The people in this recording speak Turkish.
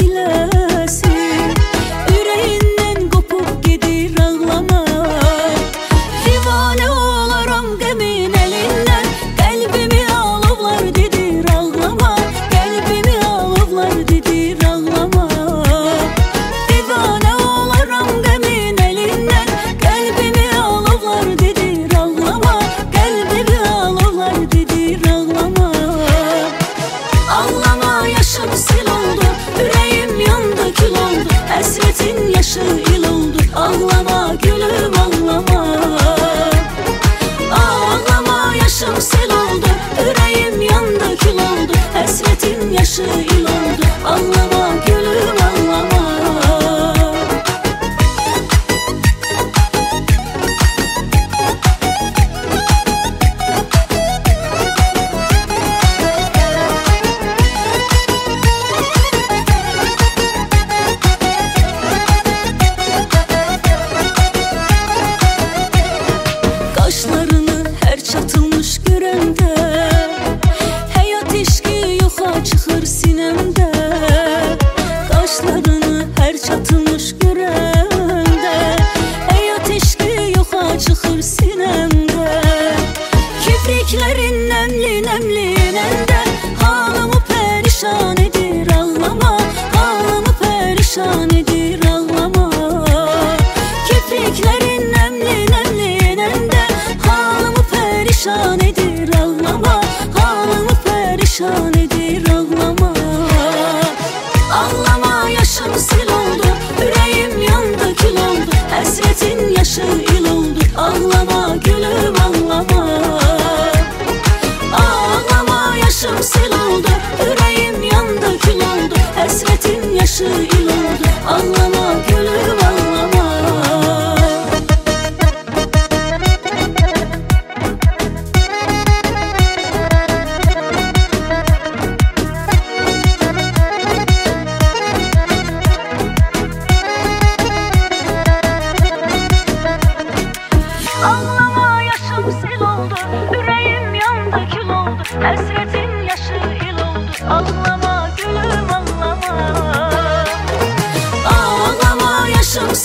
eylesin. Yüreğinden kopup gedir ağlama. Divane olaram qəmin elinden, kalbimi alovlar dedir ağlama. Kalbimi alovlar dedir ağlama. Divane olaram qəmin elinden, kalbimi alovlar dedir ağlama. Kalbimi alovlar dedir ağlama. Ağlama yaşım sil oldu, yüreğim yandı kül oldu. Hasretin yaşı il oldu, ağlama gülüm ağlama. Ağlama yaşım sil oldu, yüreğim yandı kül oldu. Hasretin yaşı il oldu, ağlama gülüm ağlama. Kaşlarını her çatılmış görəndə, həyat eşqi yoxa çıxır sinəmdə. Kaşlarını her çatılmış görəndə, həyat eşqi yoxa çıxır sinəmdə. Kipriklərin nəmli nəndə, halımı pərişan edir ağlama. Halımı pərişan edir ağlama. Kipriklərin nəmli nəndə, halımı pərişan edir ağlama. Halımı pərişan edir ağlama. Ağlama yaşım sil oldu, yüreğim yandı kül oldu. Hasretin yaşı il oldu, ağlama gülüm ağlama. Ağlama yaşım sil oldu, yüreğim yandı kül oldu. Hasretin yaşı il oldu, ağlama gülüm ağlama. Ağlama yaşım sil oldu, yüreğim yandı kül oldu. Hasretin yaşı il oldu, ağlama gülüm ağlama. Ağlama yaşım